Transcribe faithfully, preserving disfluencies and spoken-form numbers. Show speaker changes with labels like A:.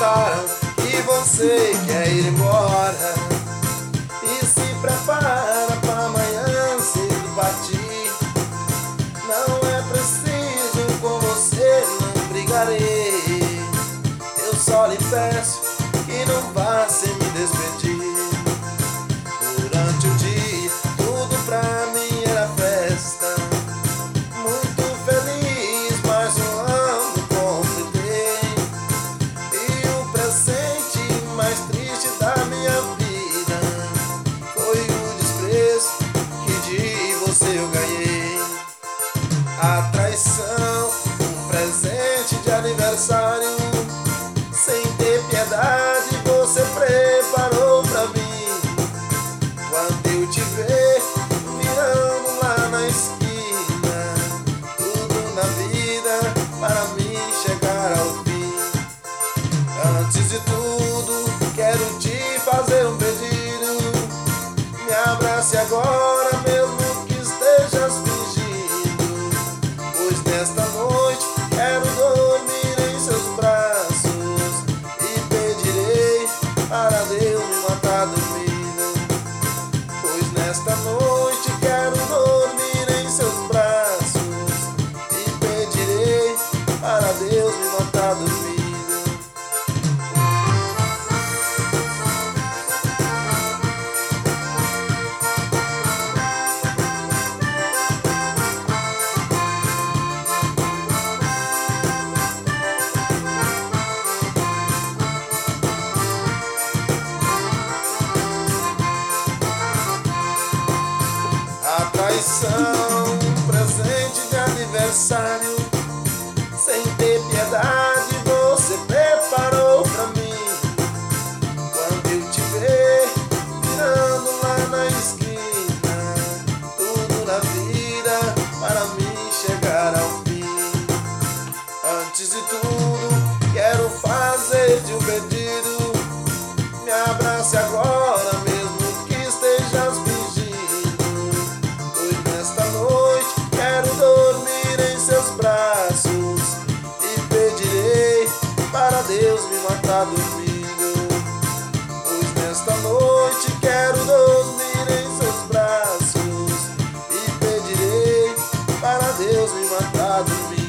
A: contaram que você quer ir embora e se prepara pra amanhã cedo partir. Não é preciso, com você não brigarei. Eu só lhe peço que não vá sem me despedir. Durante o dia tudo pra mim era festa, muito feliz, mais um ano completei. E o presente mais triste da minha vida foi o desprezo que de você eu ganhei. A traição, um presente de aniversário, sem ter piedade você preparou pra mim. Quando eu te ver virando lá na esquina, tudo na vida para mim chegar ao fim. Antes de tudo, quero te fazer um pedido. Me abrace agora, mesmo que estejas fingindo, pois nesta noite quero dormir em seus braços e pedirei para Deus me matar dormindo. Pois nesta noite quero dormir em seus braços e pedirei para Deus me matar dormindo. A traição, um presente de aniversário, sem ter piedade você preparou pra mim. Quando eu te ver virando lá na esquina, tudo na vida para mim chegar ao fim. Antes de tudo, quero fazer-te um pedido. Me abrace agora, mesmo que estejas fingindo, pois nesta noite quero dormir em seus braços e pedirei para Deus me matar dormindo. Pois nesta noite quero dormir em seus braços e pedirei para Deus me matar dormindo.